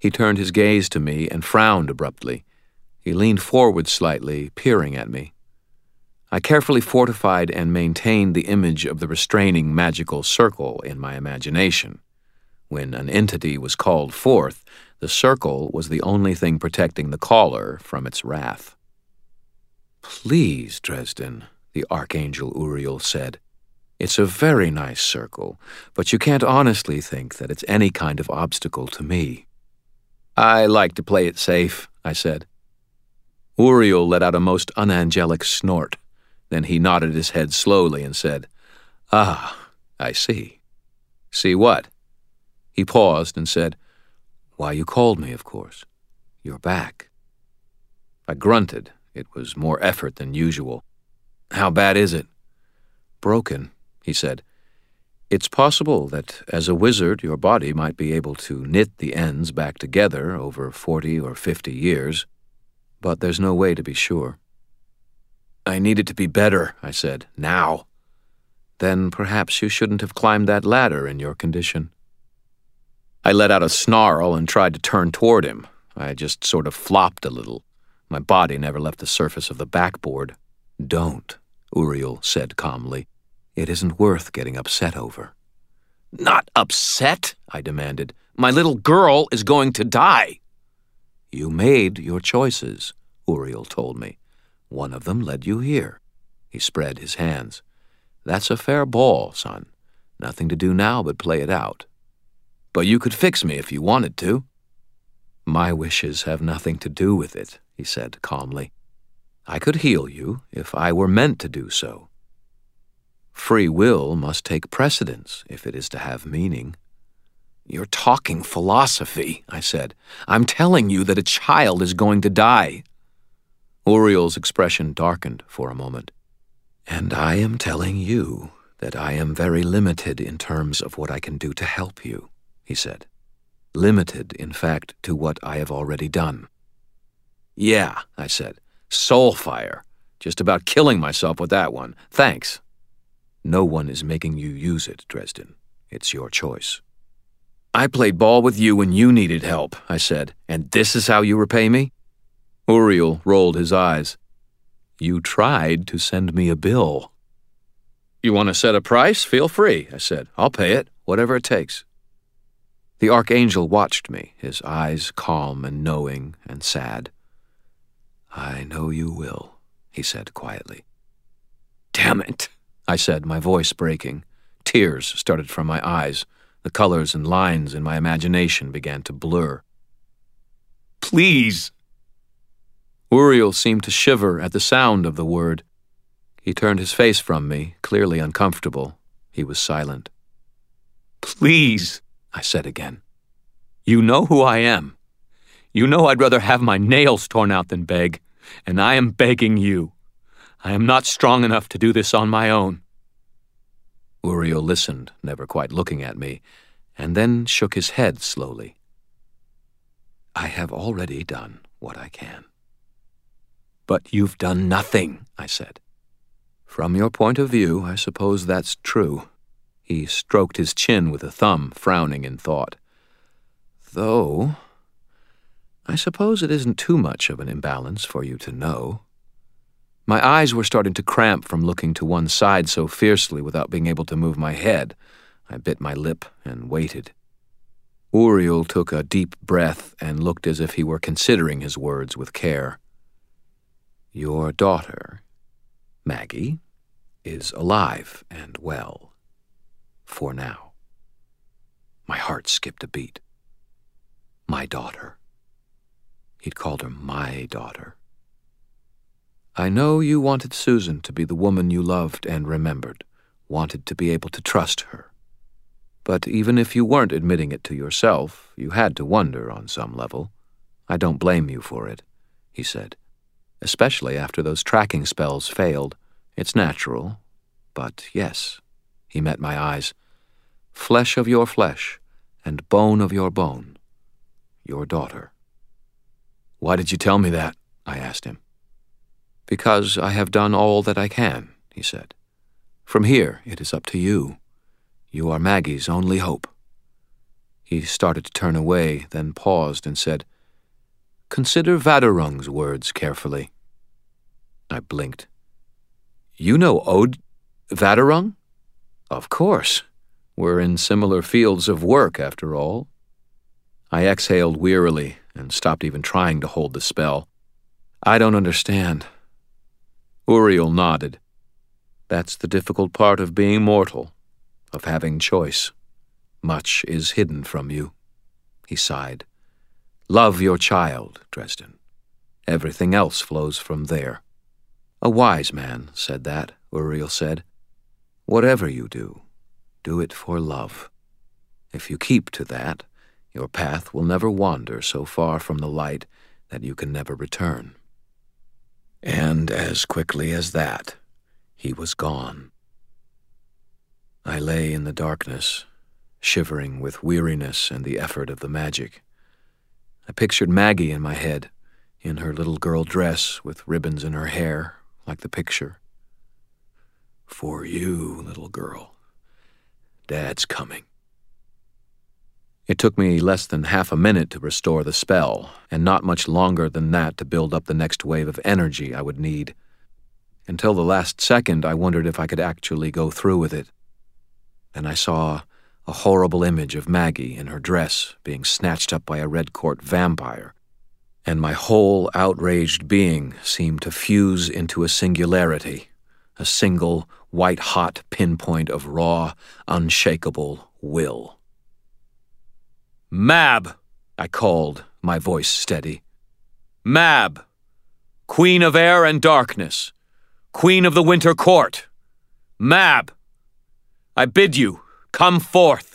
He turned his gaze to me and frowned abruptly. He leaned forward slightly, peering at me. I carefully fortified and maintained the image of the restraining magical circle in my imagination. When an entity was called forth, the circle was the only thing protecting the caller from its wrath. "Please, Dresden," the Archangel Uriel said. "It's a very nice circle, but you can't honestly think that it's any kind of obstacle to me." "I like to play it safe," I said. Uriel let out a most unangelic snort. Then he nodded his head slowly and said, "Ah, I see." "See what?" He paused and said, "Why you called me, of course. You're back." I grunted. It was more effort than usual. "How bad is it?" "Broken," he said. "It's possible that as a wizard your body might be able to knit the ends back together over 40 or 50 years, but there's no way to be sure." "I need it to be better," I said, "now." "Then perhaps you shouldn't have climbed that ladder in your condition." I let out a snarl and tried to turn toward him. I just sort of flopped a little. My body never left the surface of the backboard. "Don't," Uriel said calmly. "It isn't worth getting upset over." "Not upset?" I demanded. "My little girl is going to die." "You made your choices," Uriel told me. "One of them led you here." He spread his hands. "That's a fair ball, son. Nothing to do now but play it out." "But you could fix me if you wanted to." "My wishes have nothing to do with it," he said calmly. "I could heal you if I were meant to do so. Free will must take precedence if it is to have meaning." "You're talking philosophy," I said. "I'm telling you that a child is going to die." Uriel's expression darkened for a moment. "And I am telling you that I am very limited in terms of what I can do to help you," he said. "Limited, in fact, to what I have already done." "Yeah," I said. "Soulfire. Just about killing myself with that one. Thanks." "No one is making you use it, Dresden. It's your choice." "I played ball with you when you needed help," I said, "and this is how you repay me?" Uriel rolled his eyes. "You tried to send me a bill." "You want to set a price? Feel free," I said. "I'll pay it, whatever it takes." The Archangel watched me, his eyes calm and knowing and sad. "I know you will," he said quietly. "Damn it," I said, my voice breaking. Tears started from my eyes. The colors and lines in my imagination began to blur. "Please." Uriel seemed to shiver at the sound of the word. He turned his face from me, clearly uncomfortable. He was silent. "Please," I said again. "You know who I am. You know I'd rather have my nails torn out than beg, and I am begging you. I am not strong enough to do this on my own." Uriel listened, never quite looking at me, and then shook his head slowly. "I have already done what I can." "But you've done nothing," I said. "From your point of view, I suppose that's true." He stroked his chin with a thumb, frowning in thought. "Though, I suppose it isn't too much of an imbalance for you to know." My eyes were starting to cramp from looking to one side so fiercely without being able to move my head. I bit my lip and waited. Uriel took a deep breath and looked as if he were considering his words with care. "Your daughter, Maggie, is alive and well. For now." My heart skipped a beat. My daughter. He'd called her my daughter. "I know you wanted Susan to be the woman you loved and remembered, wanted to be able to trust her. But even if you weren't admitting it to yourself, you had to wonder on some level. I don't blame you for it," he said. "Especially after those tracking spells failed. It's natural. But yes," he met my eyes, "flesh of your flesh and bone of your bone. Your daughter." "Why did you tell me that?" I asked him. "Because I have done all that I can," he said. "From here, it is up to you. You are Maggie's only hope." He started to turn away, then paused and said, "Consider Vaderung's words carefully." I blinked. "You know Ode Vaderung?" "Of course. We're in similar fields of work, after all." I exhaled wearily and stopped even trying to hold the spell. "I don't understand." Uriel nodded. "That's the difficult part of being mortal, of having choice. Much is hidden from you." He sighed. "Love your child, Dresden. Everything else flows from there." "A wise man said that," Uriel said. "Whatever you do, do it for love. If you keep to that, your path will never wander so far from the light that you can never return." And as quickly as that, he was gone. I lay in the darkness, shivering with weariness and the effort of the magic. I pictured Maggie in my head, in her little girl dress with ribbons in her hair, like the picture. "For you, little girl, Dad's coming." It took me less than half a minute to restore the spell, and not much longer than that to build up the next wave of energy I would need. Until the last second, I wondered if I could actually go through with it. Then I saw a horrible image of Maggie in her dress being snatched up by a Red Court vampire, and my whole outraged being seemed to fuse into a singularity, a single white-hot pinpoint of raw, unshakable will. "Mab!" I called, my voice steady. "Mab! Queen of air and darkness! Queen of the Winter Court! Mab! I bid you, come forth!"